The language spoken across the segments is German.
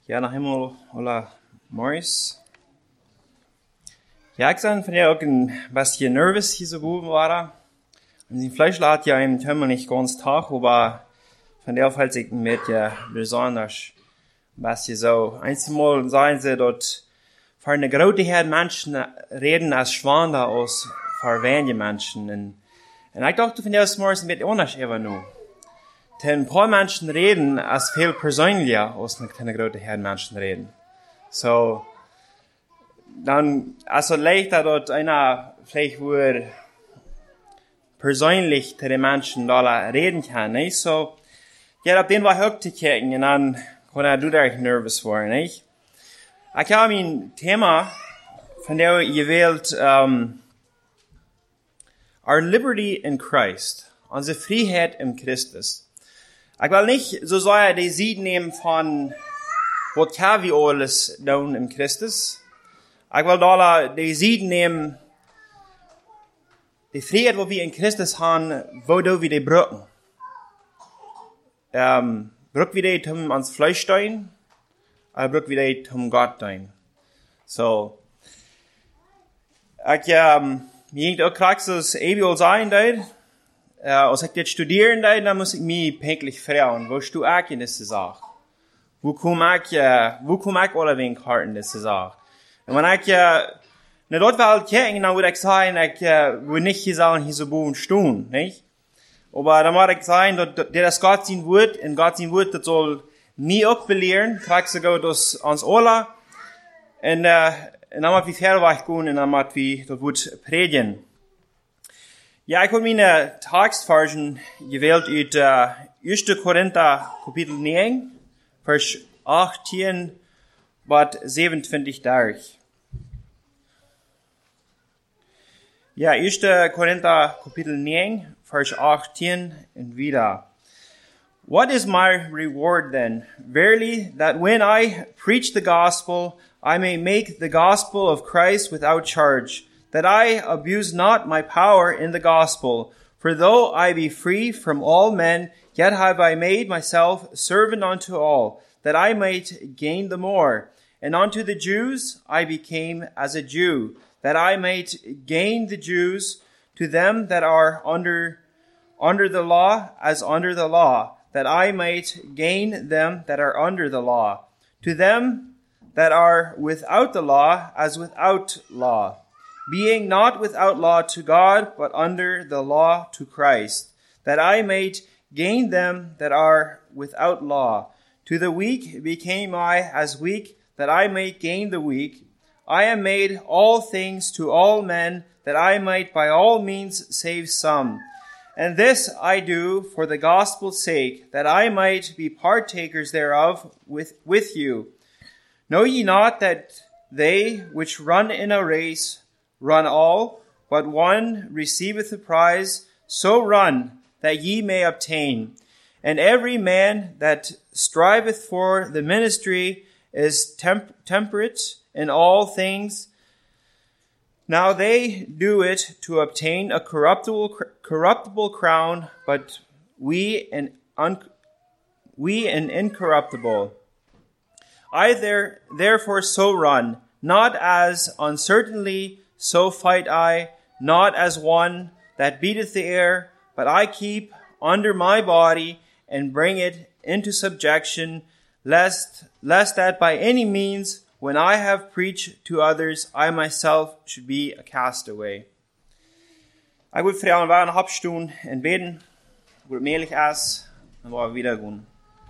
Ja, nog helemaal hola Morris. Ja, ik ben van jou ook een beetje nervös hier so boven waren. Und die Fleischlad ja im Himmel nicht ganz Tag, aber von der fällt sich mit ja besonders was hier so. Einmal sagen sie dort, für eine große Herde Menschen reden als Schwander aus für wenige Menschen. Und ich dachte, von der ist morgens ein bisschen anders eben nur. Denn ein paar Menschen reden als viel persönlicher als eine große Herde Menschen reden. So, dann, also leichter dort einer vielleicht wohl persönlich zu den Menschen da reden kann, nicht? So, ja, ab den war hoch zu kicken und dann kann du da nervös werden, nicht? Ich habe ein Thema, von der ihr wählt, our liberty in Christ, unsere Freiheit in Christus. Ich will nicht so sehr die Sieg nehmen von, was wir alles tun in Christus. Ich will da die Sieg nehmen, die Freiheit, wo wir in Christus haben, wo wir die brücken. Brück wir die zum ans Fleisch stehen, oder brück wir die zum Gott stehen. So. Ich, mir auch kraxes ewig sein, als ich jetzt studieren dann muss ich mich päcklich fragen, wo du auch in diese Sache? Wo komm ich alle wegen Karten diese Sache? Und wenn ich, ne dort will kicken, dann würde ich sagen, ich will nicht hier sagen, hier so boven stehen, nicht? Aber dann würde ich sagen, dass das Gott sein Wort, und Gott sein Wort, das soll mich auch belehren, kriegst du das ans alle, und dann wird wie fair gehen, und dann wird wie das Wort predigen. Ja, ich habe meine Textversion gewählt aus 1. Korinther Kapitel 9, Vers 18 bis 27 durch. Ja, 1. Korinther Kapitel 9, Vers 18 und wieder. What is my reward then? Verily, that when I preach the gospel, I may make the gospel of Christ without charge, that I abuse not my power in the gospel. For though I be free from all men, yet have I made myself servant unto all, that I might gain the more. And unto the Jews I became as a Jew, that I might gain the Jews. To them that are under the law, as under the law, that I might gain them that are under the law. To them that are without the law, as without law, being not without law to God, but under the law to Christ, that I might gain them that are without law. To the weak became I as weak, that I might gain the weak. I am made all things to all men, that I might by all means save some. And this I do for the gospel's sake, that I might be partakers thereof with you. Know ye not that they which run in a race run all, but one receiveth the prize? So run, that ye may obtain. And every man that striveth for the ministry is temperate in all things. Now they do it to obtain a corruptible crown, but we an incorruptible. I therefore so run, not as uncertainly, so fight I, not as one that beateth the air, but I keep under my body and bring it into subjection, lest that by any means, when I have preached to others, I myself should be a castaway. Ich würde fragen, wir eine halbe Stunde und beten, würde mehrlich essen, dann wollen wir wieder gehen.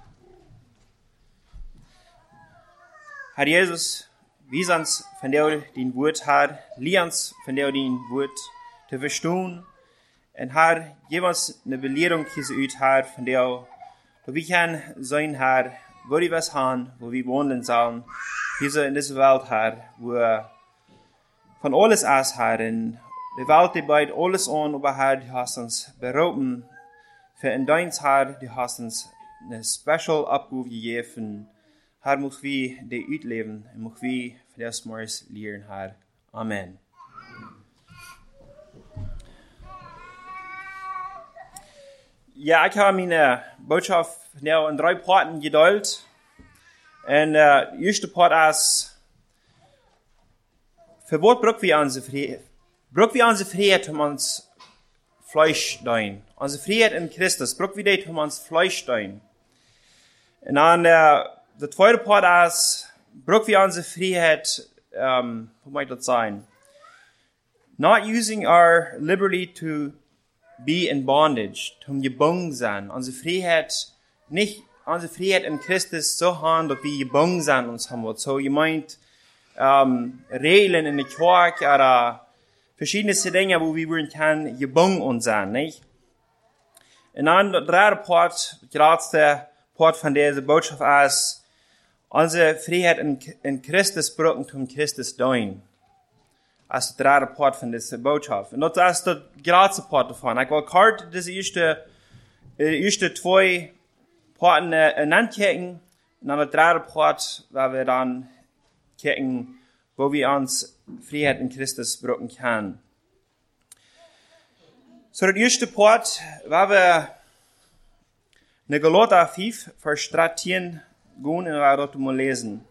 Herr Jesus, wijs ons van jou die woord, Herr, leer ons van jou die woord te verstaan. En Herr, geef ons een beleiding uit, Herr, van jou, dat we kan zijn, Herr, wo die was haben, wo wir wohnen sollen, hier in dieser Welt, Herr, wo von alles ist, Herr, in der Welt, die bietet alles an, aber Herr, du hast uns berufen, für in deins, Herr, du hast uns eine special Abgabe gegeben. Herr, mocht wir die uitleben, en mocht wir von das Morgens lehren, Herr. Amen. Ja, ich habe meine Botschaft in 3 Parten geteilt. En eerste part is, voor wat bruk we onze vrijheid? Bruk we onze vrijheid om ons Fleisch doen. Onze vrijheid in Christus, bruk we dit om ons Fleisch doen. En dan de tweede part is, bruk we onze vrijheid, hoe moet ik dat zijn? Not using our liberty to be in bondage, om gebunden zijn. Onze vrijheid in Christus zo gaan dat we gebunden zijn ons haben. So je meint, Regeln in de kerk, oder verschiedene Dinge, wo wir können gebunden uns sein, nicht? Und dann der dritte Part, der letzte Part von dieser Botschaft ist, unsere Freiheit in Christus brücken, um Christus dienen. Das ist der dritte Part von dieser Botschaft. Und das ist der letzte Part davon. Ich will kurz diese erste zwei Parten nennen. Und dann der dritte Part, weil wir dann kijken, wo wir uns Freiheit in Christus brücken können. So, der erste Part, waar we in Galater 5, Vers 13 gehen und wir dort mal lesen.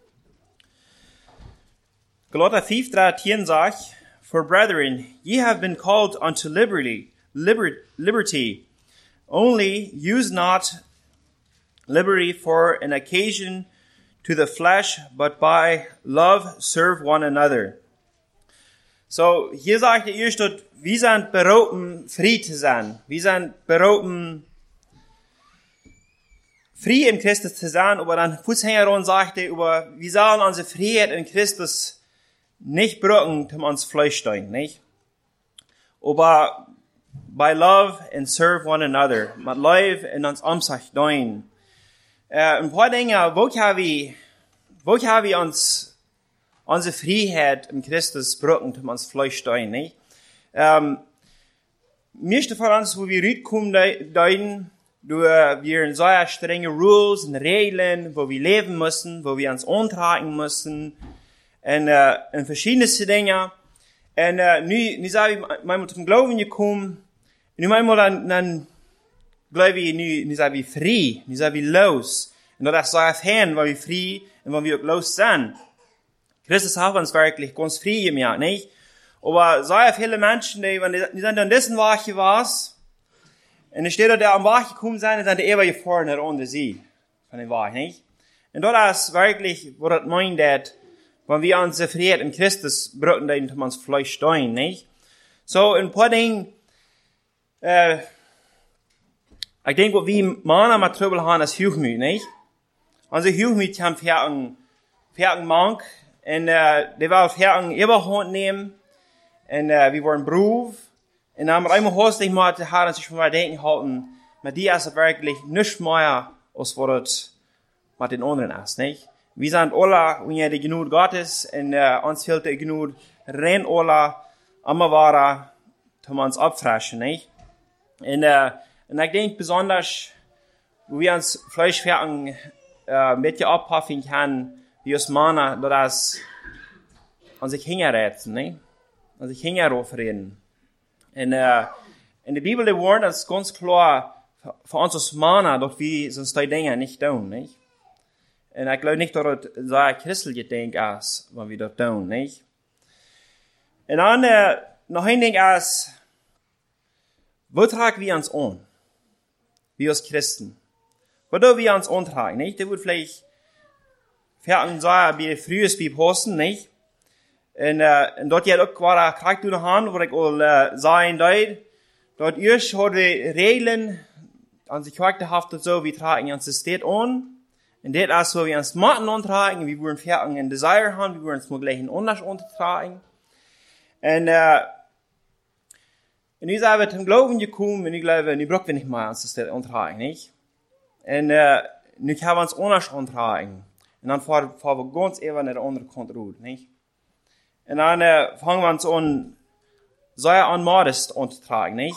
Galater 5, 13 sagt, For brethren, ye have been called unto liberty. Only use not liberty for an occasion to the flesh, but by love serve one another. So, hier sagt der erste, wir sind berufen, frei zu sein. Wir sind berufen, frei in Christus zu sein, aber dann Fußhängerin sagt er, wir sollen unsere Freiheit in Christus nicht brücken, um uns Fleisch zu tun, nicht? Aber by love and serve one another. Mit Liebe in uns Umsicht tun. Ein paar Dinge, wo haben wir uns unsere Freiheit in Christus brücken, um uns Fleisch zu tun, nicht? Meeste von uns, wo wir rauskommen, wir in so strenge Rules und Regeln, wo wir leben müssen, wo wir uns antragen müssen, und verschiedene Dinge. Und nu sind wir manchmal zum Glauben gekommen, und nu manchmal dann glaube ich, nu sind wir frei, nu sind wir los. Und das ist so fein, weil wir frei und weil wir auch los sind. Christus hat uns wirklich ganz frei gemacht, nicht? Aber so viele Menschen, die sind an diesen Weg gewesen, und es steht da, der am Weg gekommen sind, und sind die ewig vorne unter sie, von dem Weg, nicht? Und das ist wirklich, wo das meint, dass, wenn wir unsere Freiheit in Christus brücken, dann haben wir uns Fleisch stehen, nicht? So, ein paar Dinge, ich denke, was wir Männer mit Trübel haben, ist Hochmut, nicht? Unsere Hochmut haben fertigen Mank, und, die wollen fertigen Überhand nehmen, und, wir wollen Beruf, und dann einmal hastig mal die Haare sich mal denken halten, mit die ist wirklich nicht mehr, als was das mit den anderen ist, nicht? Wir sind alle, wenn ihr die Gnade Gottes, und, uns fehlt die Gnade, rein alle, immer wahrer, um uns abfrischen, nicht? Und ich denke besonders, wo wir uns Fleisch fertigen, mit dir abpaffen können, wie uns Männer, dass unsere Kinder retten, nicht? Unsere Kinder aufreden. Und, in der Bibel, der Wort ist ganz klar, für uns als Männer, dass wir sonst die Dinge nicht tun, nicht? Und ich glaube nicht, dass das so ein christliches Ding ist, wenn wir das tun, nicht? Und dann, noch ein Ding ist, wo tragen wir uns an? Wir als Christen. Wo do wir uns antragen, nicht? Das wird vielleicht fertig sein, wie frühes wie Posten, nicht? Und dort hat auch gerade kriegt du noch an, wo ich all sagen deut. Dort erst hat die Regeln, an sich charakterhaft und so, wir tragen uns das State an. Und das ist so, wir uns Matten antragen, wir wollen fertig ein Desire haben, wir wollen uns mal gleich ein anders antragen. Und ich sage, zum Glauben gekommen, und ich glaube, ich brauche nicht mal uns das antragen, nicht? Und nu können wir uns anders antragen. Und dann fahren wir ganz eben in der andere Kontrolle, nicht? Und dann fangen wir uns an, so anmodest anzutragen, nicht?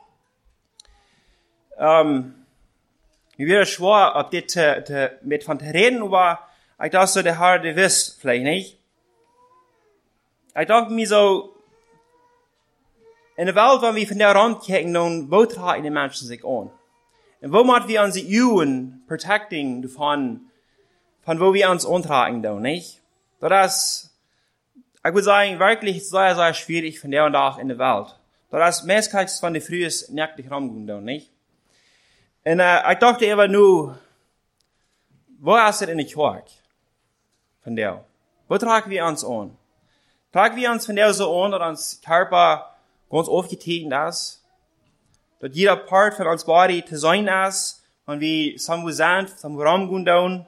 Mir wäre schwer, ob das mit von reden, aber ich dachte so, der Herr, der wisst vielleicht nicht. Ich dachte mir so, in der Welt, wenn wir von der Rand kicken, dann wo tragen die Menschen sich an? Und wo müssen wir unsere Uhren protecting davon von wo wir uns umtragen, da, nicht? Das, ich würde sagen, wirklich sehr, sehr schwierig von der und auch in der Welt. Das meistens von der Frühes nicht rumgehen, da, nicht? Und ich dachte immer nur, wo ist es in der Kirche? Von der. Wo tragen wir uns an? Tragen wir uns von der so an, dass uns Körper ganz aufgetreten ist? Dass jeder Part von uns Body zu sein ist, und wir somwo sind, somwo rumgehen da.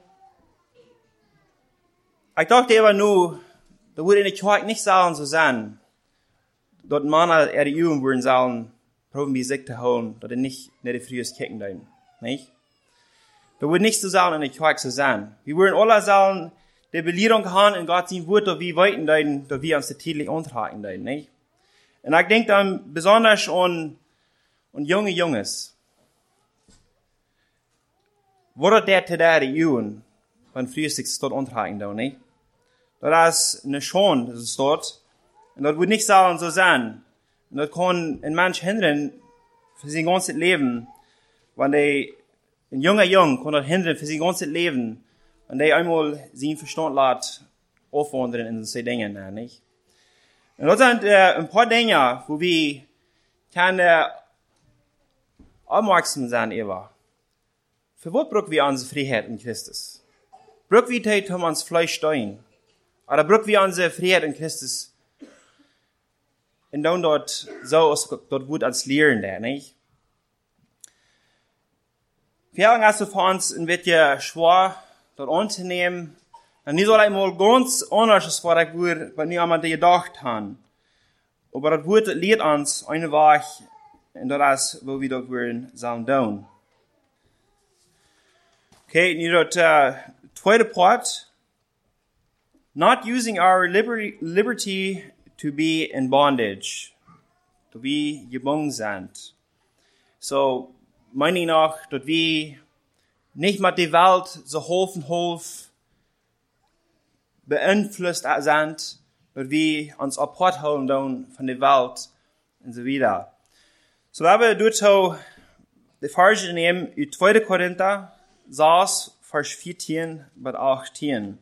Ich dachte immer nur, da würde in der Kirche nicht so sein, dass Männer ihre Übungen würden sollen, proben wie sich zu holen, dass nicht die frühes kicken dann, nicht? Da würde nicht so sein in der Kirche zu sein. Wir würden alle sollen die Belehrung haben in Gott sein Wort, dass wir weiten dann, dass wir uns täglich antragen dann, nicht? Und ich denke dann besonders an junge Jungs. Wat der te der Üben, wenn früher sich dort antragen dann, nicht? Das ist eine Schande, das ist dort. Und das wird nicht so sein. Und das kann ein Mensch hindern für sein ganzes Leben, wenn ein junger Jung kann das hindern für sein ganzes Leben, wenn der einmal seinen Verstand lässt, aufwandern in diese Dinge, nicht? Und das sind ein paar Dinge, wo wir können aufmerksam sein, Eva. Für was brauchen wir unsere Freiheit in Christus? Brauchen wir Zeit, um uns Fleisch steuern? Oder brauchen wir unsere Freiheit in Christus? Und dann dort dort gut als Lehren da, nicht? Wir haben also für uns ein bisschen schwer, dort anzunehmen. Und nicht so einmal ganz anders, als was wir jemand gedacht haben. Aber das Wort lehrt uns eine Weg, und das ist, wo wir dort wollen, sollen tun. Okay, nu dat tweede part. Not using our liberty to be in bondage. To be gebunden sind. So, meine ich noch, dass wir nicht mit der Welt so Hof beeinflusst sind, dass wir uns apart halten von der Welt und so weiter. So, wir haben dort so die Verse nehmen, in 2. Korinther 6, Vers 14 bis 18.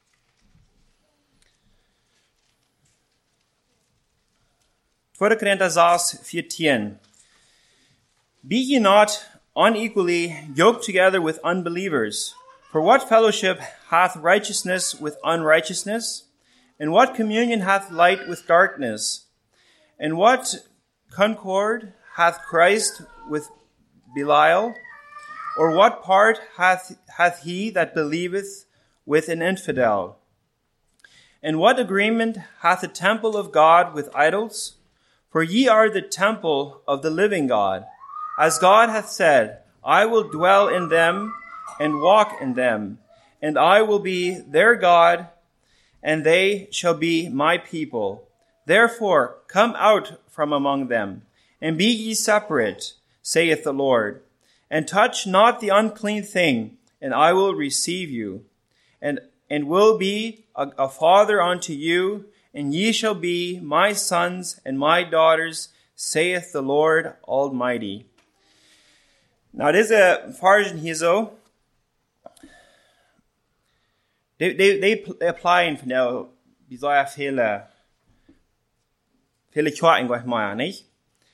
2 Korinther 6, 14. Be ye not unequally yoked together with unbelievers. For what fellowship hath righteousness with unrighteousness? And what communion hath light with darkness? And what concord hath Christ with Belial? Or what part hath he that believeth with an infidel? And what agreement hath the temple of God with idols? For ye are the temple of the living God. As God hath said, I will dwell in them and walk in them, and I will be their God, and they shall be my people. Therefore come out from among them, and be ye separate, saith the Lord. And touch not the unclean thing, and I will receive you, and will be a father unto you, and ye shall be my sons and my daughters, saith the Lord Almighty. Now, diese Versen hier so, they apply von der, wie soll ja viele Kirchen, gleich mal, nicht?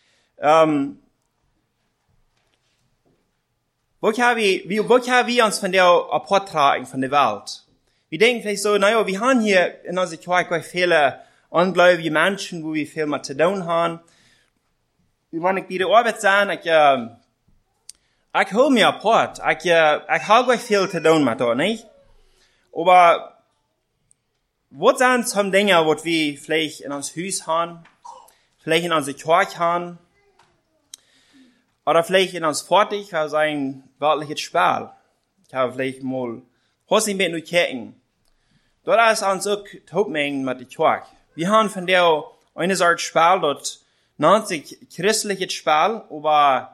Wo können wir uns von der apart tragen, von der Welt? Wir denken vielleicht so, naja, wir haben hier in unserer Kirche viele ungläubige Menschen, wo wir viel mit zu tun haben. Wenn ich bei der Arbeit sein, ich hole mir apart. Ich habe gleich viel zu tun mit da, nicht? Aber, was sind some Dinge, was wir vielleicht in uns Haus haben, vielleicht in unserer Kirche haben, oder vielleicht in uns Fertig, ich habe ein weltliches Spiel. Ich habe vielleicht mal, was ich mit nur kicken. Dort ist uns auch Hauptmengen mit der Kirche. Wir haben von der eine Art Spiel, dort nennt sich christliches Spiel, aber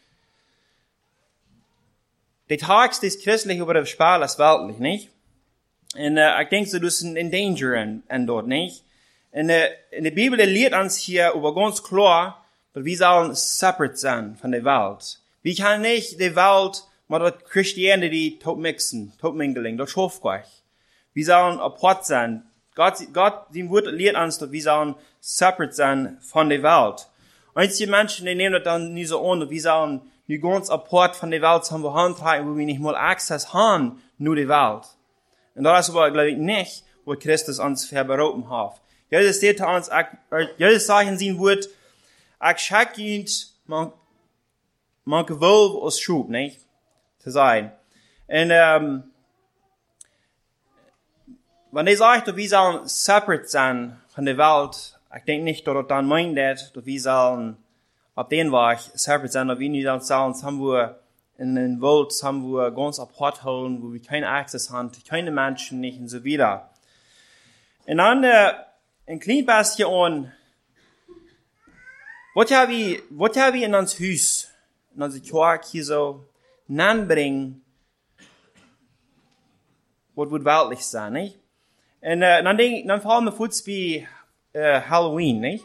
der Tag ist christlich, aber das Spiel ist weltlich, nicht? Und ich denke, so, du bist in Danger an dort, nicht? In der Bibel lehrt uns hier aber ganz klar, dass wir sollen separate sein von der Welt. Wir können nicht die Welt dat Christianity tot mixen, tot mingeling, dat schafft gleich. Wir sollen apart sein. Gott, sein Wort lehrt uns, dass wir sollen separate sein von der Welt. Einige Menschen, die nehmen das dann nicht so an, wir sollen nicht ganz apart von der Welt sein, wo wir nicht mal Access haben, nur die Welt. Und das ist aber, glaube ich, nicht, wo Christus uns verberoten hat. Jesus steht zu uns, Jesus sagt in sein Wort, ich schicke uns, man gewollt aus Schub, nicht? Zu sein. Und, wenn er sagt, dass wir sollen separate sein von der Welt, ich denke nicht, dass er dann meint, dass wir sollen auf den Weg separate sein, dass wir nicht sollen, haben wir in den Welt, haben wir ganz apart holen, wo wir keinen Access haben, keine Menschen nicht und so weiter. Und dann, ein klein bisschen an, was haben wir in uns Haus, in unser Kirche hier so, nanbringen, was wird weltlich sein, nicht? Und dann fallen wir kurz wie Halloween, nicht?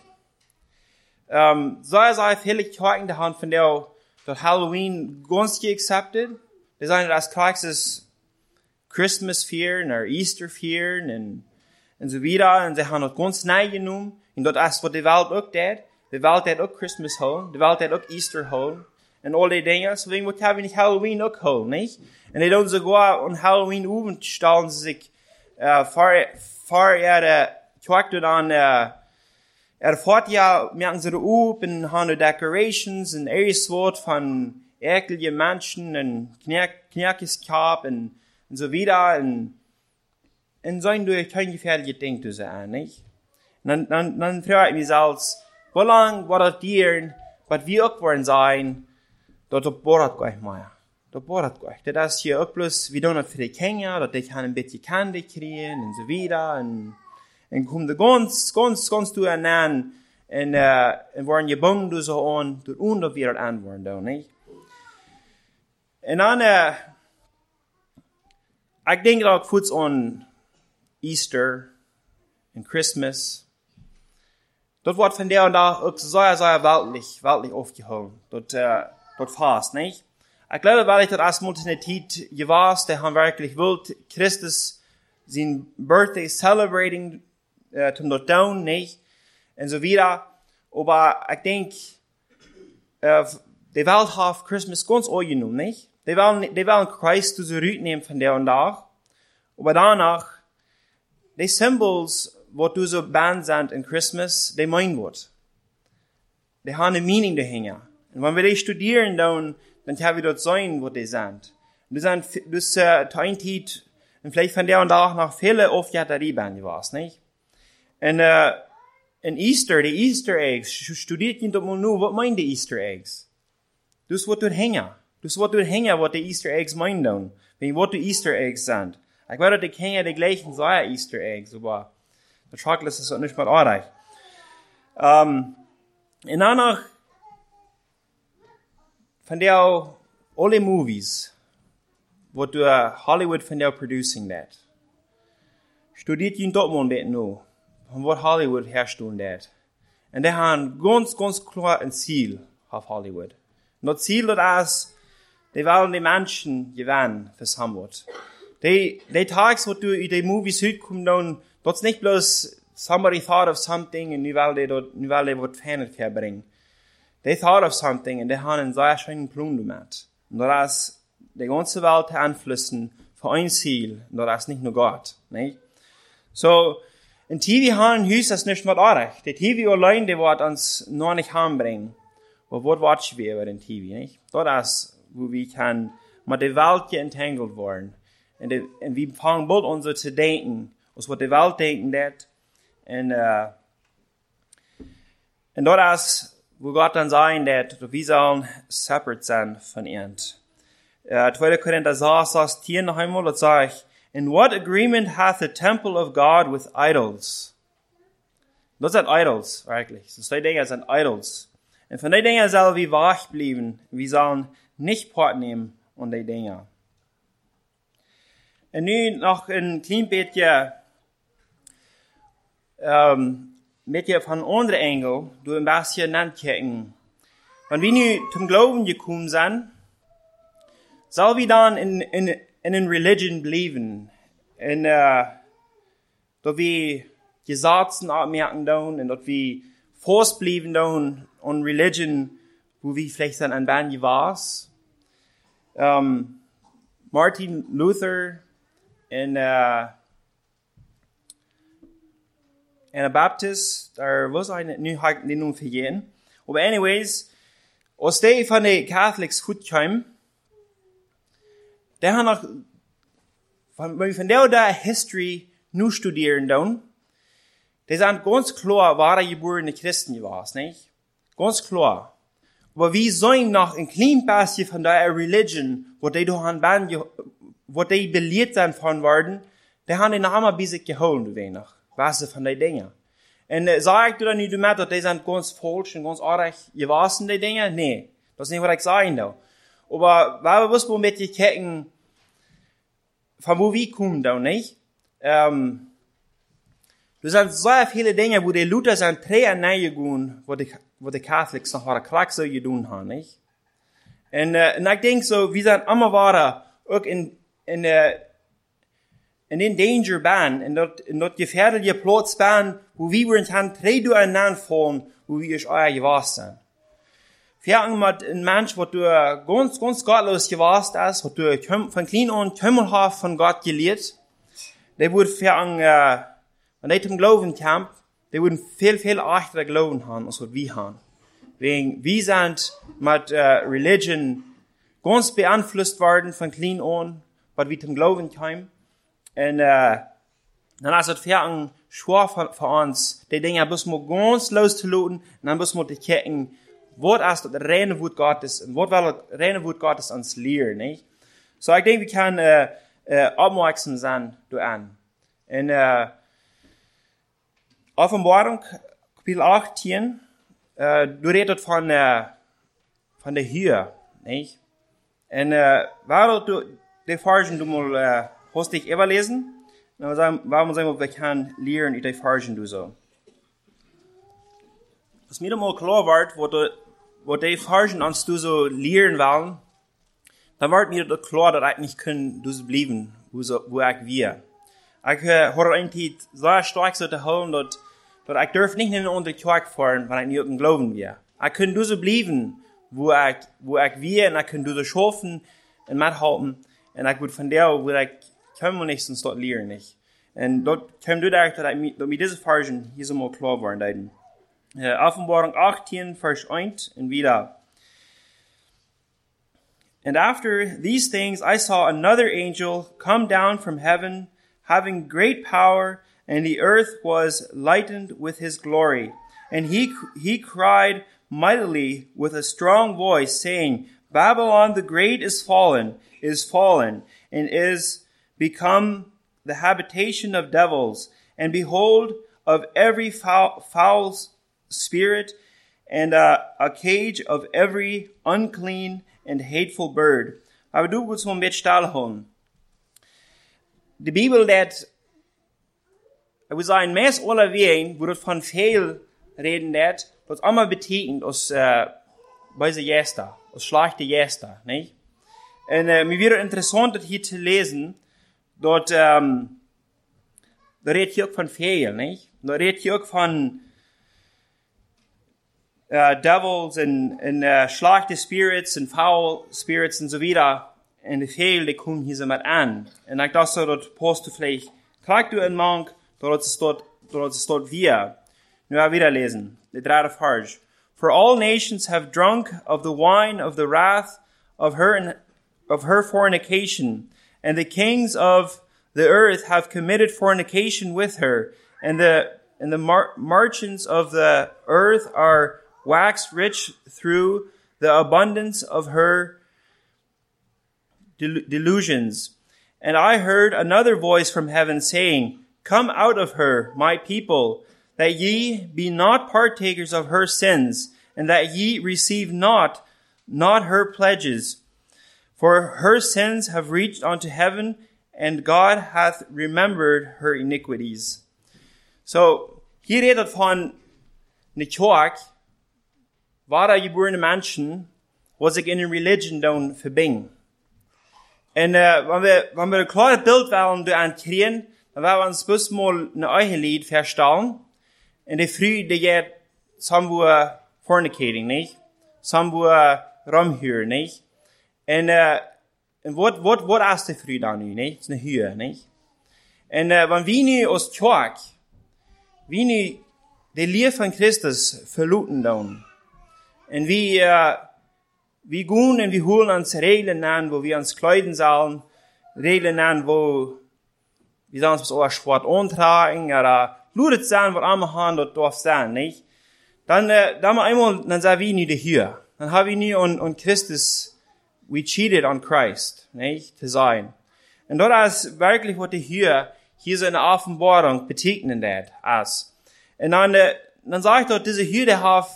So viele Kirchen die haben von der Halloween ganz accepted. Die sagen, dass Christus Christmas feiern oder Easter feiern und so weiter. Und sie haben das ganz neu genommen. Und das ist, was die Welt auch tut. Die Welt hat auch Christmas holen. Die Welt hat auch Easter holen. Und all die Dinge. Deswegen können wir nicht Halloween auch holen, nicht? Und die tun sogar an Halloween oben stellen sie sich vor ihre Kirche dann, Fortjahr merken sie da und haben Decorations und alles Wort von eklige Menschen und Knirkeskap und so weiter und sollen durch kein gefährliche Ding zu sein, nicht? Und dann frage ich mich selbst, wie lange wird das dauern, was wir auch wollen sein, dass das Borat gleich mal. Das Borat gleich. Das ist hier auch bloß, wir tun das für die Kinder, dass die kann ein bisschen Candy kriegen und so weiter und kommen da ganz durcheinander und werden gebunden so an, und dass wir das antworten, da, nicht? Und dann, ich denke auch kurz an Easter und Christmas. Das wird von der und da auch sehr weltlich aufgeholt. Dort fast, nicht? Ich glaube, weil ich das erstmal in der Zeit gewusst, der haben wirklich wollt, Christus sein Birthday celebrating, zum dort down, nicht? Und so weiter. Aber ich denke, die Welt hat Christmas ganz angenommen, nicht? Die wollen Christ zurücknehmen von der und da. Aber danach, die Symbols, was du so band sind in Christmas, die meinen wird. Die haben eine Meaning dahinter. Und wenn wir die studieren, dann können wir dort sehen, wo die sind. Und das ist ein Zeit, und vielleicht von der und da noch viele Aufjährterei was, nicht? Und, in Easter, die Easter Eggs, studiert ihr doch mal nur, was meinen die Easter Eggs? Das wird dort hängen. Das wird dort hängen, was die Easter Eggs meinen, was die Easter Eggs sind. Ich weiß, die Kinder die gleichen sagen Easter Eggs, aber der Chocolate ist auch nicht mal ordentlich. Und danach, von der alle Movies, wo du Hollywood von der producing that. Studiert ihn dort mal ein bisschen noch, von was Hollywood herstellen dat. Und die haben ganz klar ein Ziel auf Hollywood. Und das Ziel ist, die wollen die Menschen gewinnen fürs Hamburg. Die Tags, wo du in die Movies hinkommst, dann, das ist nicht bloß somebody thought of something und nu will die was Fernet verbringen. They thought of something und die haben einen sehr schönen Plan gemacht. Und das ist die ganze Welt einflussen für ein Ziel. Und das ist nicht nur Gott, nicht? So, ein TV haben ein Haus, das ist nicht mehr ordentlich. Der TV allein, der wird uns noch nicht heimbringen. Aber was watchen wir über den TV, nicht? Das ist, wo wir kann mit der Welt geentangelt werden. Und wir fangen bald an so zu denken, aus was die Welt denken wird. Und das ist, wo Gott dann sagen wird, wir sollen separate sein von ihm. 2. Korinther 6 sagt hier noch einmal, das sagt, in what agreement hath the temple of God with idols? Das sind Idols, eigentlich. Das die Dinge sind Idols. Und von den Dingen sollen wir wach bleiben. Wir sollen nicht Part nehmen an die Dinge. Und nun noch ein klein bisschen, von anderen Engel, du ein bisschen nachdenken. Wenn wir nun zum Glauben gekommen sind Zal we dan in een religion blijven? En dat we gezaten opmerken doen en dat we vastblijven doen aan religion, wo we vielleicht dann ein Band was. Martin Luther en Baptist, daar was hij nu ga ik niet noemen vergeten. Maar anyways, als die van de Catholics goed kwam, die gaan nog van der history nu studeren doen. Die zijn ganz klar, waar je geborene Christen was, niet? Ganz klar. Aber wie sollen noch ein klein bisschen von der Religion, wo die doch an Band, wo die belehrt sind von worden, die haben den Namen bis sich geholt, du wenig. Was von den Dingen. Und sag du dann nicht mehr, dass die sind ganz falsch und ganz arg gewassen, die Dinge? Nee. Das ist nicht, was ich sagen da. Aber, weil wir müssen mit die gucken, von wo wir kommen da, nicht? Du sind so viele Dinge, wo die Luther sind Träger neigegangen, wo die Catholics noch mal Klack so getan haben, nicht? Und ich denke so, wir sind immer weiter, auch in den Danger ban, in dat gefährliche Platz ban, wo wir uns haben, drei durcheinander fahren, wo wir euch euer gewasst sind. Fährten mit ein Mensch, wo du ganz gottlos gewasst ist, wo du von klein an Kümmelhaft von Gott gelehrt, der wurde fährten, wenn die zum Glauben kam, die würden viel achter Glauben haben, als was wir haben. Wegen, wir sind mit Religion ganz beeinflusst worden von klein an, was wir zum Glauben kamen. Und dann ist es fährten schwer für uns, die Dinge müssen wir ganz loszulassen, und dann müssen wir die gucken, was ist das reine Wort Gottes, und was will das reine Wort Gottes uns lehren, nicht? So, ich denke, wir können aufmerksam sein daran. Und Offenbarung, Kapitel 18, du redest von der Höhe, nicht? Und warum du die Versen du mal hast dich überlesen? Warum sagen wir können lernen in die Versen du so? Was mir mal klar wird, wo die Versen uns du so lernen wollen, dann wird mir das klar, dass ich nicht können du so bleiben, wo ich wir. Ich habe eigentlich so stark so zu holen, dass ich darf nicht in eine andere Kirche fahren, wenn ich nicht glauben wir. Ich kann du so bleiben, wo ich wir, und ich kann du so schaffen und mithalten, und ich würde von der, wo ich komme und nicht dort lernen, nicht. Und dort kommt du da, dass mir diese Versen hier so mal klar waren. Offenbarung 18, Vers 1 und wieder. And after these things I saw another angel come down from heaven, having great power, and the earth was lightened with his glory. And he cried mightily with a strong voice, saying, Babylon the great is fallen, and is become the habitation of devils, and behold, of every foul spirit, and a cage of every unclean and hateful bird. Aber du willst mal ein bisschen stillhalten. Die Bibel, dat, ich würde sagen, meest aller Wegen, wo das von viel reden, dat, was immer betekent, als, weise Jester, als schlechte Jester, nicht? Und, mir wäre interessant, das hier zu lesen, dort, da redet hier auch von viel, nicht? Da redet hier auch von, devils and schlechte Spirits and foul Spirits und so weiter. Und die viel, die kommen hier so mit an. Und ich dachte so, dort passt du vielleicht, kriegst du einen Monk, dort ist dort wir. Nur wieder lesen. Der dritte Vers. For all nations have drunk of the wine of the wrath of her fornication. And the kings of the earth have committed fornication with her. And the merchants of the earth are waxed rich through the abundance of her delusions. And I heard another voice from heaven saying, Come out of her, my people, that ye be not partakers of her sins, and that ye receive not her pledges. For her sins have reached unto heaven, and God hath remembered her iniquities. So, hier redet von ne Kirche, wahrer geborene Menschen, was sich in der Religion dann verbinden. En wenn wir ein klares Bild wollen kriegen, dann werden wir uns bloß mal ein eigen Lied verstellen. En de früh, die geht somewhere fornicating, nicht? Somewhere rumhören, nicht? En wat ist die früh dann nu, nicht? Das ist eine Höhe, nicht? En wenn wir nu aus Tjörg, wir nu die Liebe von Christus verluten dann, en wir gehen und wir holen uns Regeln an, wo wir uns kleiden sollen, Regeln an, wo wir sollen uns auch Sport antragen, oder ludet sein, was einmal haben, das darf sein, nicht? Dann sagen wir nicht hier. Dann haben wir nicht an Christus, we cheated on Christ, nicht? Zu sein. Und das ist wirklich, was hier so eine Offenbarung betekenen das. Und dann sage ich dort, diese hier, der hat,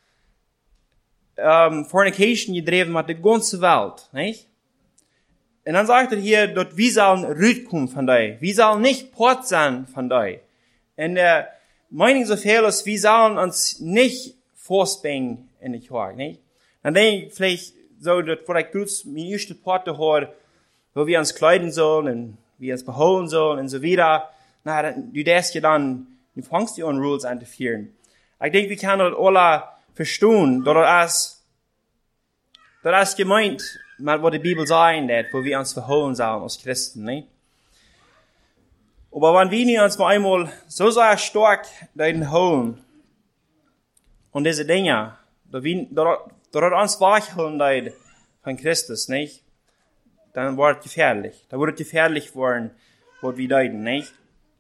Fornication gedreven mit der ganzen Welt, nicht? Und dann sagt er hier, dort, wir sollen rauskommen von dir. Wir sollen nicht Port sein von dir. Und Meinung so viel ist, wir sollen uns nicht festbringen in die Kirche, nicht? Dann denke ich vielleicht so, dass vielleicht kurz meine erste Porte hat, wo wir uns kleiden sollen und wir uns beholen sollen und so weiter. Na, du darfst ja dann, du fängst die an Rules einzuführen. Ich denke, wir können das alle verstehen, dass das gemeint, mit was die Bibel sagt, wo wir uns verholen sollen als Christen, nicht? Aber wenn wir uns mal einmal so sehr stark darin holen, und diese Dinge, da uns wachholen von Christus, nicht? Dann wird es gefährlich. Da wird es gefährlich werden, was wir deuten, nicht?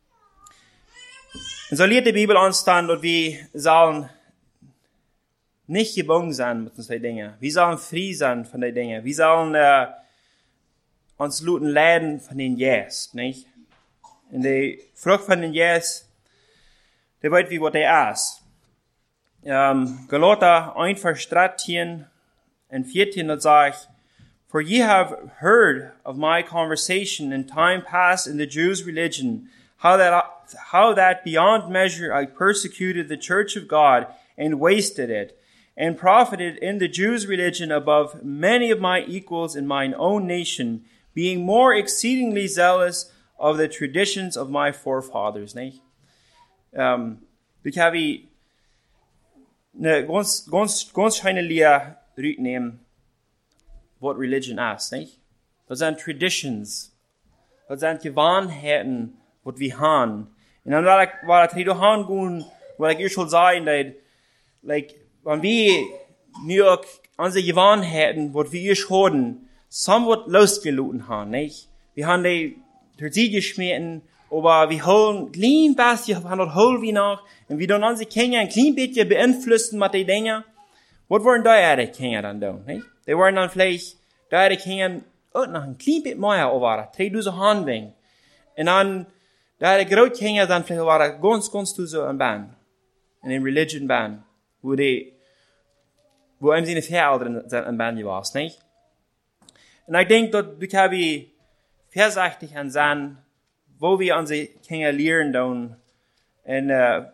Und so lehrt die Bibel uns dann, dass wir sollen nicht gebunden sein mit den Dingen. Wir sollen frei sein von den Dingen. Wir sollen uns luten leiden von den Jäs, nicht? Und die Frucht von den Jäs, die weiß wie was der ist. Galater 1, Vers 13 und 14, da sagt, For ye have heard of my conversation in time past in the Jews' religion, how that beyond measure I persecuted the church of God and wasted it, and profited in the Jews' religion above many of my equals in mine own nation, being more exceedingly zealous of the traditions of my forefathers. Nicht? Ich habe eine ganz schöne Lehre rücknehmen, was Religion ist, nicht? Das sind Traditions, das sind Gewohnheiten, was wir haben. Und dann war das nicht hingehen, weil ich schon sagen, dass, wenn wir nur unsere Gewohnheiten, was wir schon somewhat losgelassen haben, nicht? Wir haben die durch sie geschmissen, aber wir holen klein bisschen, wir haben das holen wir noch, und wir dann unsere Kinder ein klein bisschen beeinflussen mit den Dingen. Was wollen da die Kinder dann tun, nicht? Die wollen dann vielleicht, da die Kinder auch noch ein klein bisschen mehr over, 3000 Handwing. Und dann, da die Großkinder dann vielleicht over ganz so ein Band, in den Religion Band, wo einem seine Väter ein Band war, nicht? Und ich denke, dort, du kannst vorsichtig an sein, wo wir unsere Kinder lernen tun, und, da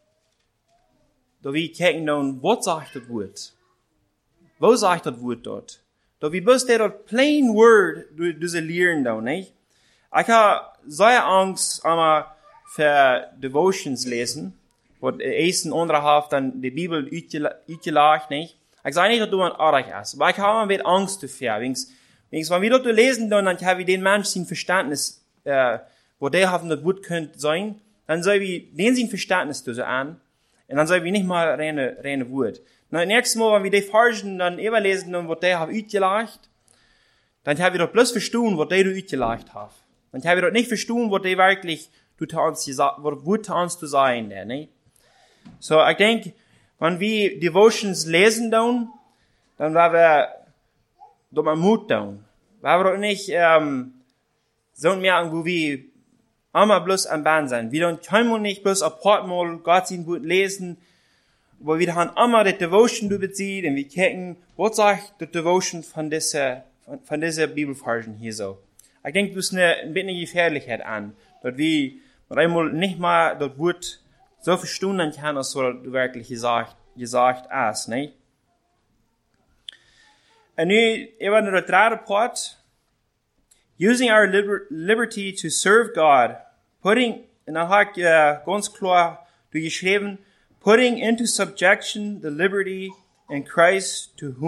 wir kijken tun, was sagt das Wort? Wo sagt das Wort dort? Da wir bloß dort plain word, du sie lernen tun, nicht? Ich habe sehr Angst, einmal für Devotions lesen, wo ersten andere Hälfte dann die Bibel uitgelegt, nicht? Ich sage nicht, dass du ein Artig ist, aber ich habe immer wieder Angst dafür, wenn wir dort lesen, dann haben wir den Menschen sein Verständnis, wo der haben das Wort könnte sein, dann soll wir den sein Verständnis so an, und dann soll wir nicht mal reine Wort. Na, nächstes Mal, wenn wir die Farschen dann überlesen, und was der hat uitgelegt, dann haben wir doch bloß verstehen, was der du uitgelegt hat. Dann haben wir doch nicht verstehen, was der wirklich, was uns zu sein, der, ne? So, ich denke, wenn wir Devotions lesen dann werden wir doch Mut tun. Wir doch nicht, so merken, wo wir einmal bloß am Band sein. Wir dann können nicht bloß ein paar Mal Gott sein Wort lesen, wo wir dann einmal die Devotion überziehen und wir gucken, was sagt die Devotion von dieser Bibelversion hier so. Ich denke, das ist ein bisschen Gefährlichkeit an, dass wir einmal nicht mal das Wort so verstehen können, als so wirklich gesagt ist, nicht? Und nu, even de dritte part, using our liberty to serve God, putting, en dan har ik ganz klar geschreven, putting into subjection the liberty in Christ to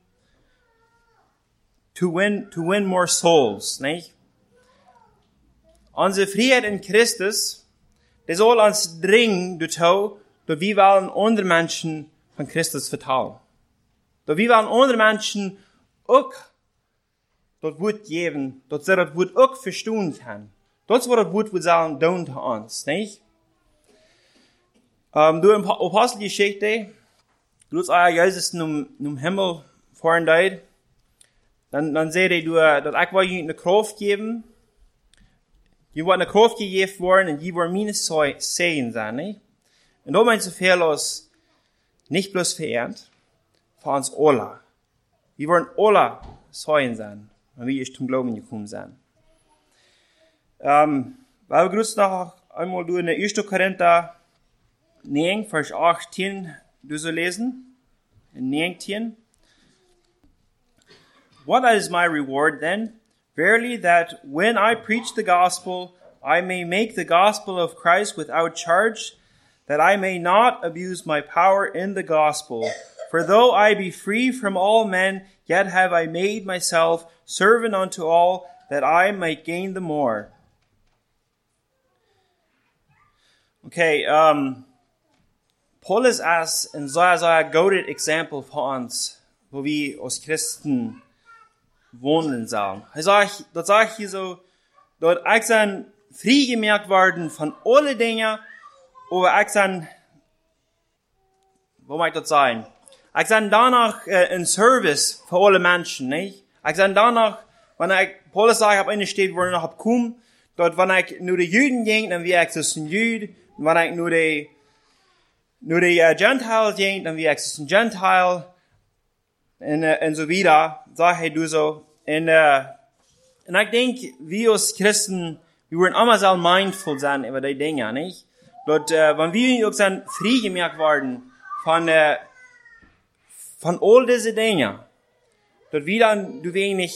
win more souls, nicht? Onze vrijheid in Christus, det zal ons dringen toe, dat we willen andere mensen van Christus vertalen. Dat we willen andere mensen ook dat woord geven, dat ze dat woord ook verstaan gaan. Dat is wat het woord we zullen doen te ons, niet? Door een apostelgeschichte, du hast Jezus num Himmel voren deed, dan zei hij dat ik wil je een kracht geven. Je wordt een kracht gegeven worden en je wordt mijn zegen zijn, niet? En dat meint zoveel als niet bloß verehrt, voor ons alle. Wir wollen alle zegen sein, wenn wir zum Glauben gekommen sind. Weil wir grüßen noch einmal durch in 1. Korinther 9, Vers 18, du so lesen. In 19. What is my reward then? Verily that when I preach the gospel, I may make the gospel of Christ without charge, that I may not abuse my power in the gospel. For though I be free from all men, yet have I made myself servant unto all, that I might gain the more. Okay, Paulus is een zeer gouden example voor ons, wo wir als Christen wohnen sollen. Dat sagt hier so, dat ik zijn vrijgemerkt worden van alle dingen, aber ik zijn, wo mag dat zijn? Ik zijn danach in service voor alle mensen, niet? Ik zijn danach, wanneer ik, Paulus sagt, op een steed waar ik nog op kom, dat wanneer ik naar de Juden ging, dan wie ik dus een Jude, wanneer ik naar de Gentiles ging, dan wie ik dus een Gentile, en zo wieder, sagt hij du zo. En ik denk, wir als Christen, wir worden allemaal zo mindful zijn over die dingen, niet? Dat, wanneer wir ook zijn vrijgemerkt worden van all diese dingen, dat wir dann, du wenig,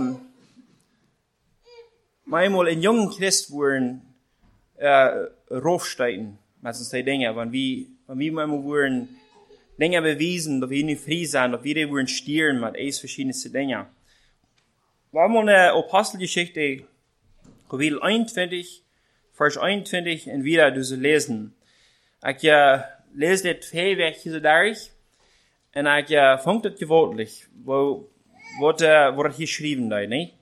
manchmal een jungen Christ worden, raufsteigen, met ons die dingen, wanneer wir manchmal worden, dingen beweisen, dat wir nicht frei sind, dat wir worden stieren mit eins verschiedenste dingen. Wir haben eine Apostelgeschichte, Kapitel 21, Vers 21, und wieder du so lesen. Ich lese das Fähigkeit hier so durch, und ich fange das gewaltig, wo das hier geschrieben ist, nicht?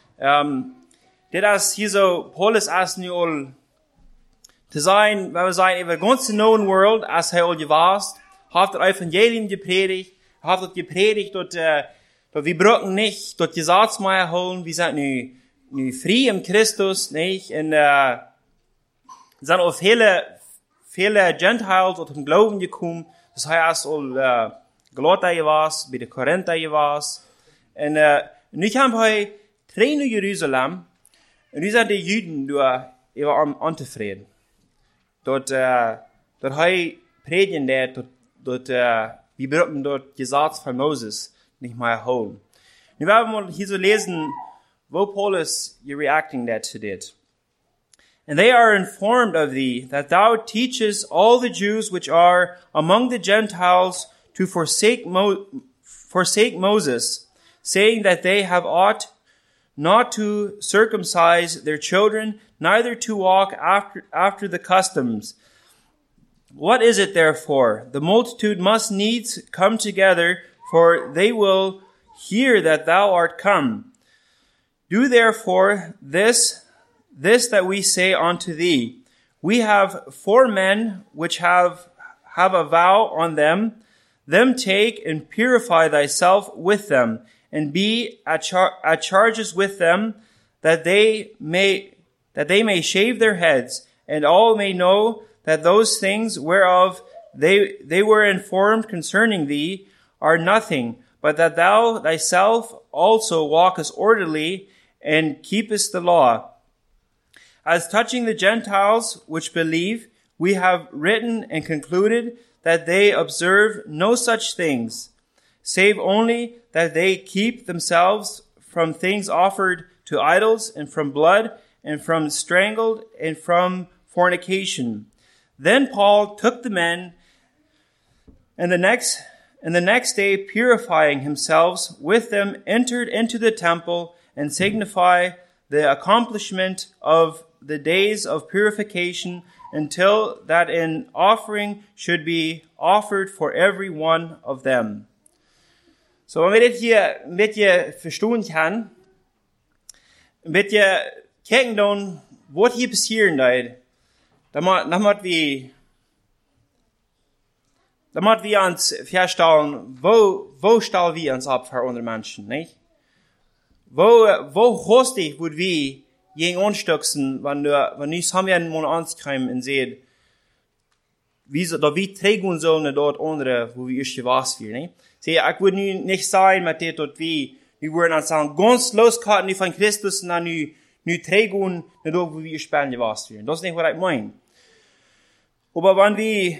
Das ist hier so, Paulus ist nicht all, zu sein, wenn wir sagen, über die ganze known world, als er all gewasst, hat das Evangelium gepredigt, hat das gepredigt, dass wir brauchen nicht, dass die Satzmeier holen, wir sind nu frei im Christus, nicht? Und, sind auch viele Gentiles, die zum Glauben gekommen, das heißt, all, Galater gewasst, bei den Korinther gewasst. Und nu haben wir drei in Jerusalem, und nu sind die Juden da über unzufrieden. Dort hij predigen dat wir brauchen dort Gesetz von Moses nicht mehr holen. Nu werden wir hier so lesen, wo Paulus reacting to that. And they are informed of thee, that thou teachest all the Jews which are among the Gentiles to forsake Moses, saying that they have ought not to circumcise their children, neither to walk after the customs. What is it therefore? The multitude must needs come together, for they will hear that thou art come. Do therefore this that we say unto thee. We have 4 men which have a vow on them. Them take and purify thyself with them, and be at charges with them, that they may shave their heads, and all may know that those things whereof they were informed concerning thee are nothing, but that thou thyself also walkest orderly, and keepest the law. As touching the Gentiles which believe, we have written and concluded that they observe no such things, save only that they keep themselves from things offered to idols, and from blood, and from strangled, and from fornication. Then Paul took the men, and the next day, purifying himself with them, entered into the temple, and signified the accomplishment of the days of purification, until that an offering should be offered for every one of them. So, wenn wir das hier ein bisschen verstehen kann, ein bisschen kijken dann, was hier passieren da, dann muss wir uns feststellen, wo stellen wir uns ab für andere Menschen, nicht? Wo hostig wird wir gegen uns stützen, wenn du zusammen mit uns kommen und sehen, wie trägen sollen dort andere, wo wir erst was wir, nicht? Sie, ich würde nicht sagen, mit dem, dort wir würden uns sagen, ganz loskarten von Christus, und dann nu trägen, dort, wo wir erst was wir. Das ist nicht, was ich meine. Aber wenn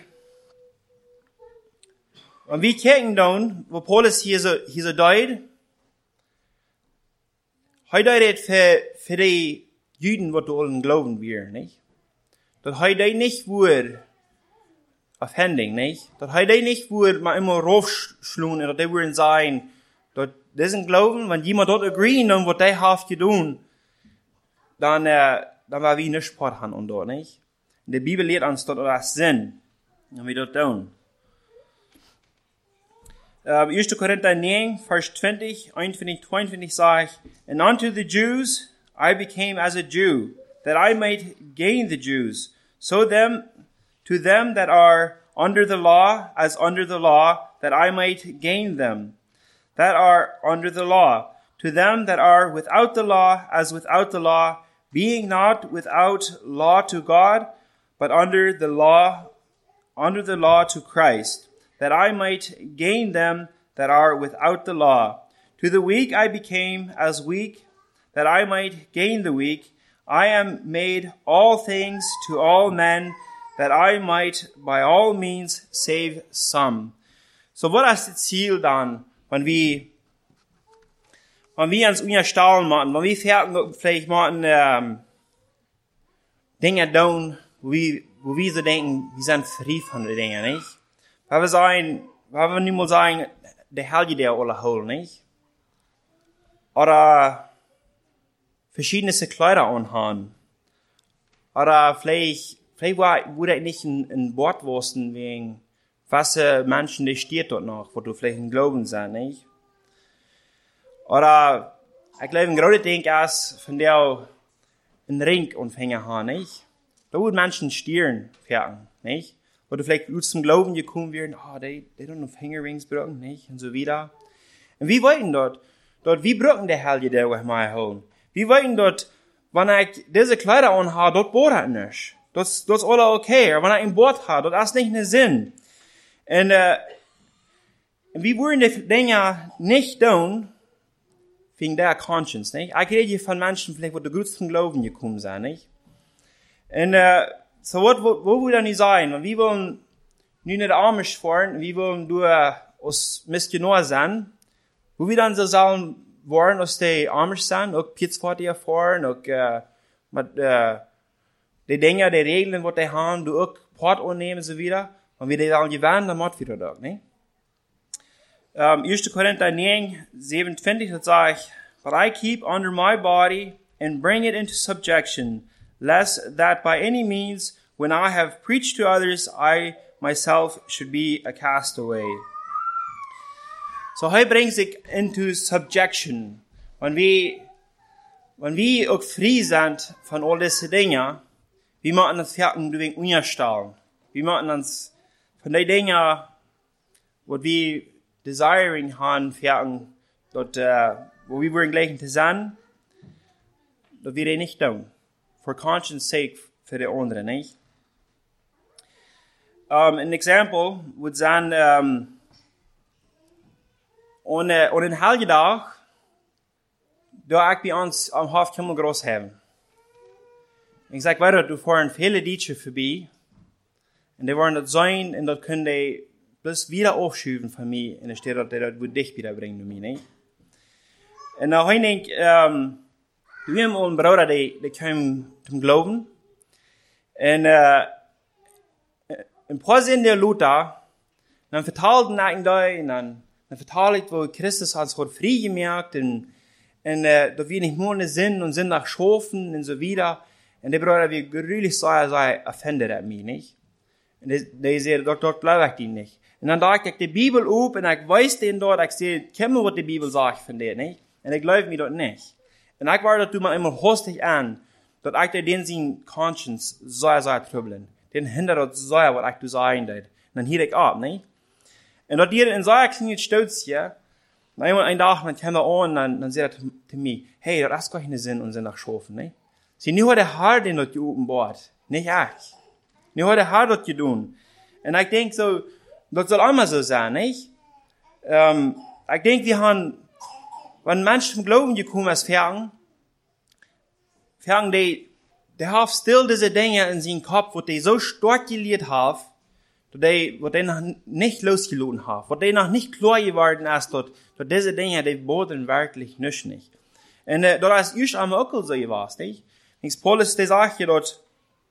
wir kijken dann, wo Paulus hier so deut, hij deut für die Juden, wat allen glauben wir, nicht? Dat hij deut nicht wohl offending, nicht? Dat hij deut nicht wohl mal immer raufschlun, oder die würden sagen, dat diesen Glauben, wenn jemand dort agreeen, dann wat die haft gedun, dann war wir nicht Sport haben und dort, nicht? In der Bibel lehrt uns dort das Sinn, wenn wir dort tun. 1. Korinther 9, Vers 20, 21, 22 sagt, and unto the Jews I became as a Jew, that I might gain the Jews. So to them that are under the law, as under the law, that I might gain them, that are under the law. To them that are without the law, as without the law, being not without law to God, but under the law to Christ, that I might gain them that are without the law. To the weak I became as weak, that I might gain the weak. I am made all things to all men, that I might by all means save some. So was ist das Ziel dann, wenn wir uns unterstellen machen, wenn wir vielleicht machen, Dinge tun, wo wir so denken, wir sind frei von den Dingen, nicht? Weil wir nicht mal sagen, der Heilige der alle holen, nicht? Oder verschiedene Kleider anhaben. Oder vielleicht würde ich nicht ein Wort wussten, wegen was Menschen, die steht dort noch, wo du vielleicht ein Glauben sein, nicht? Oder, ich glaube, ein großes Ding ist, von der einen Ring anfangen haben, nicht? Da würden Menschen stieren, fertig, nicht? Oder vielleicht zum Glauben gekommen werden, die don't noch Fingerrings brauchen, nicht? Und so wieder. Und wie wollten dort, wie brauchen der Heilige, der wir mal holen? Wie wollten dort, wenn ich diese Kleider anhabe, dort bohrt er nicht. Das ist alles okay. Aber wenn ich ein Bord habe, das ist nicht ein Sinn. Und wie würden die Dinge nicht tun, wegen der Conscience, nicht? Ich rede hier von Menschen, vielleicht, wo die gut zum Glauben gekommen sind, nicht? Und, so, wo wir dann nicht sein? Und wir wollen nicht Amish fahren, wir wollen aus Missionar sein, wo wir dann so sagen wollen, dass die Amish sind, auch Pitzfortier fahren, auch, mit, die Dinge, die Regeln, die die haben, du auch Port annehmen, so wieder. Und wir die dann gewähren, dann macht wieder da, nicht? 1. Korinther 9, 27, das sagt, but I keep under my body and bring it into subjection, lest that by any means, when I have preached to others, I myself should be a castaway. So, he bringt sich into subjection. Wenn wir auch frei sind von all diese Dinge, wir machen uns fertig durch unterstellen. Wir machen uns von den Dingen, wo wir desiring haben, fertig, dort, wo wir wollen gleich zu sein, dort wir den nicht tun. For conscience sake, für die anderen, nicht? Ein Exempel würde sein, an den Heiligen Tag, da ich bei uns am Hof Kimmelgroß haben. Ich sag weiter, du fahren viele Dietsche vorbei, und die wollen das sein, und dort können die bloß wieder aufschieben von mir, in der Stadt, der wird dich wiederbringen, mich, nicht? Und da ich denk, Wir haben einen Bruder, der kam zum Glauben. Und, ein paar sind der Luther, dann vertalt ihn da, und dann vertalt, wo Christus als Gott frei gemacht, und da wir nicht mehr sind und sind nach Schofen und so wieder. Und der Bruder, wie gerühlich sei offended at mich, nicht? Und der sagt, dort bleib ich die nicht. Und dann dachte ich die Bibel auf, und ich weiß den dort, ich sehe, kenne was die Bibel sagt von der, nicht? Und ich glaube mir dort nicht. Und ich war dort immer hostig an, dort ich den sein Conscience sehr trübeln. Den hindert dort sehr, was ich zu sagen dort. Und dann hielt ich ab, nicht? Und dort hier in sehr kleinen Stolz hier, und einmal einen Tag, dann kam er an, und dann sagt er zu mir, hey, das ist gar keinen Sinn, und sind nach Schofen, nicht? Sie nicht der Herr, den dort oben bord, nicht ich. Nicht der Herr dort gedun. Und ich denke so, das soll auch mal so sein, nicht? Ich denke, wir haben, wenn Menschen zum Glauben gekommen ist, die haben still diese Dinge in seinem Kopf, wo die so stark gelehrt haben, wo die noch nicht losgelassen haben, wo die noch nicht klar geworden ist, dass diese Dinge, die boden wirklich nicht. Und das ist erst einmal auch so gewesen, nicht? Paulus, der sagt ja dort,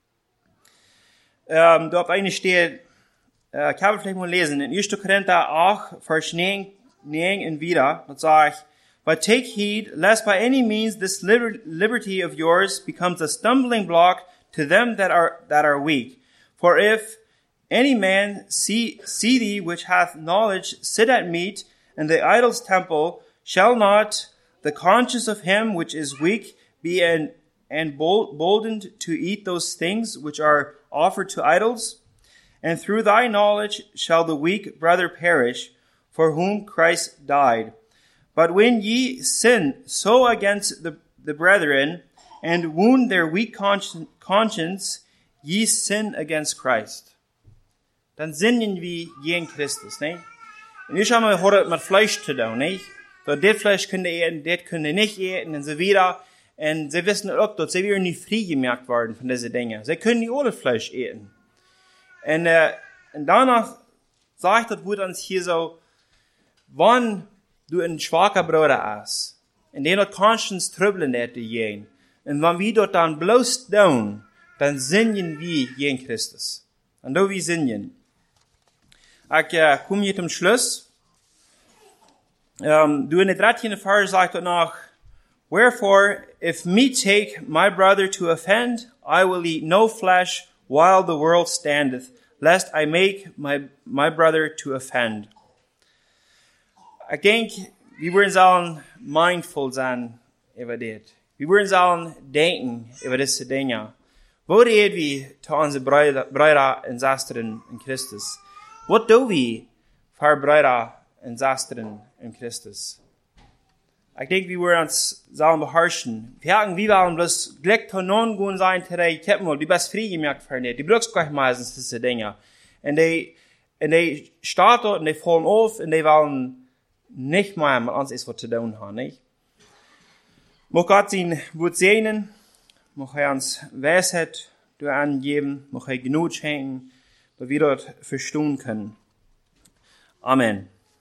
da auf eine steht, ich habe vielleicht mal lesen, in 1. Korinther 8, Vers 9 und wieder, dort sagt, but take heed, lest by any means this liberty of yours becomes a stumbling block to them that are weak. For if any man see thee which hath knowledge sit at meat in the idol's temple, shall not the conscience of him which is weak be emboldened to eat those things which are offered to idols? And through thy knowledge shall the weak brother perish, for whom Christ died. But when ye sin so against the brethren, and wound their weak conscience, ye sin against Christ. Dann sinnen wir gegen Christus, nicht? Und ich habe mal heute mit Fleisch zu tun, nicht? Das Fleisch könnt ihr eten, das könnt ihr nicht eten, und so wieder. Und sie wissen auch, dass sie wieder nicht frei gemerkt worden von diesen Dingen. Sie können nicht ohne Fleisch eten. Und danach sagt das Wort uns hier so, wann du ein schwacher Bruder hast, in den dort Conscience trübeln hätte gehen, und wenn wir dort dann bloß tun, dann singen wir gegen Christus. Und da wir singen. Ich komme hier zum Schluss. Du in der 13. Vers sagt dort noch, wherefore, if me take my brother to offend, I will eat no flesh while the world standeth, lest I make my brother to offend. Ich denke, wir wollen sollen mindful sein über das. Wir wollen sollen denken über diese Dinge. Wo reden wir zu unseren Brüder und Schwestern in Christus? Was tun wir für Brüder und Schwestern in Christus? Ich denke, wir wollen uns sollen beherrschen. Wir wollen bloß gleich zu nun gehen sein today. Ich hab mal, du bist frei gemerkt für nicht. Du brauchst gleich meistens diese Dinge. Und die starten und die fallen auf und die wollen nicht mehr mit uns ist was zu tun haben, nicht? Mag Gott sein Wort segnen, mag er uns Weisheit angeben, mag er genug schenken, dass wir dort verstehen können. Amen.